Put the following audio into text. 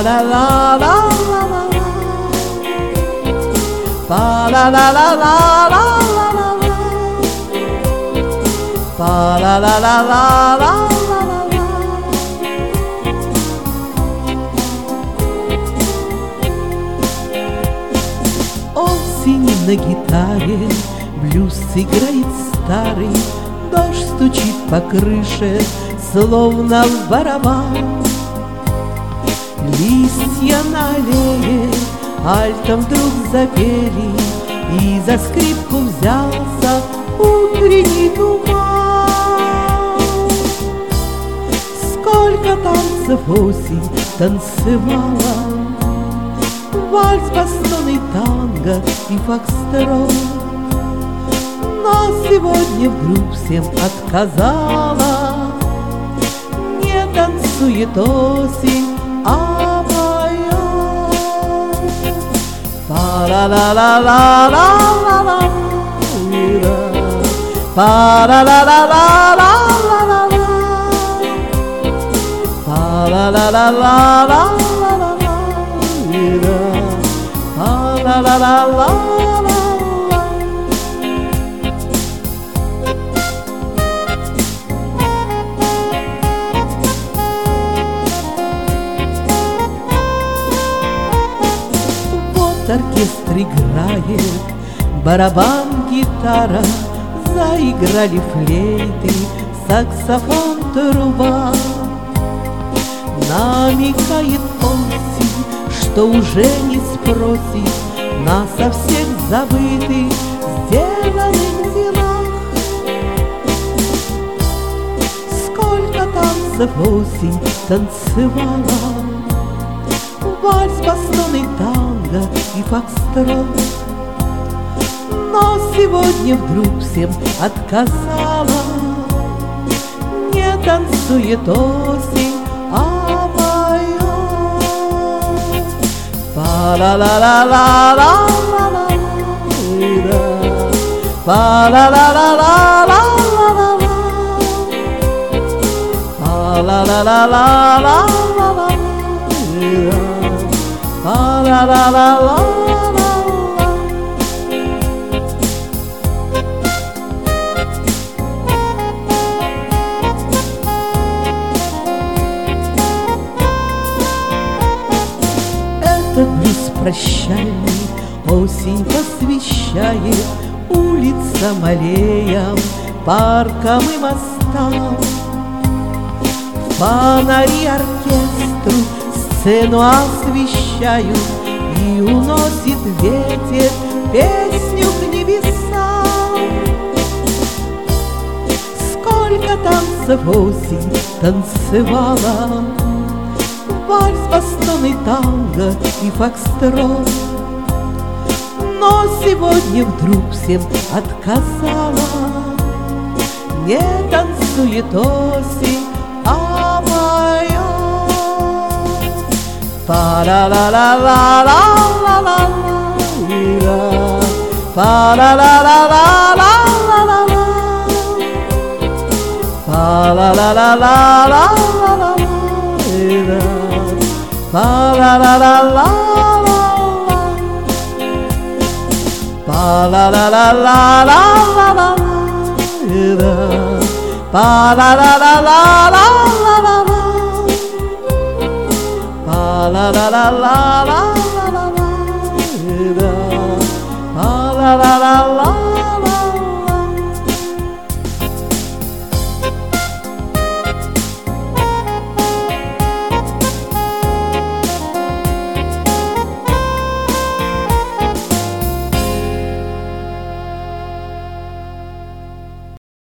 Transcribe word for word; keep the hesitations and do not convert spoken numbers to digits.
la la la la la la. Pa la la la la la la la la. Pa la la la la la la la la. Осень на гитаре, блюз играет старый, дождь стучит по крыше, словно в барабан. Листья на аллее альтом вдруг запели, и за скрипку взялся утренний туман. Сколько танцев осень танцевала, вальс, бастон и танго и фокстрот, но сегодня вдруг всем отказала. Не танцует осень, а поет. Па-ла-ла-ла-ла-ла-ла-ла, па-ла-ла-ла-ла-ла-ла-ла, па-ла-ла-ла-ла-ла-ла-ла, па-ла-ла-ла-ла-ла. Оркестр играет, барабан, гитара, заиграли флейты, саксофон, труба. Намекает осень, что уже не спросит нас о всех забытых сделанных делах. Сколько танцев осень танцевала, вальс, бастон и танго и фокстрот, но сегодня вдруг всем отказала. Не танцует осень, а поет. Па-ла-ла-ла-ла-ла-ла-ла, па-ла-ла-ла-ла-ла-ла-ла, па-ла-ла-ла-ла-ла-ла-ла, па-ла-ла-ла-ла-ла-ла. Этот блюз прощальный осень посвящает улицам, аллеям, паркам и мостам. Фонари оркестру сцену освещают, и уносит ветер песню к небесам. Сколько танцев осень танцевала, вальс, бастон и танго и фокстрот, но сегодня вдруг всем отказала. Не танцует осень, а поет. Па-ла-ла-ла-ла-ла-ла-ла, па-ла-ла-ла-ла-ла-ла-ла, па-ла-ла-ла-ла-ла-ла, па-ла-ла-ла-ла-ла, па-ла-ла-ла-ла-ла-ла, па-ла-ла-ла-ла-ла-ла, па-ла-ла-ла-ла.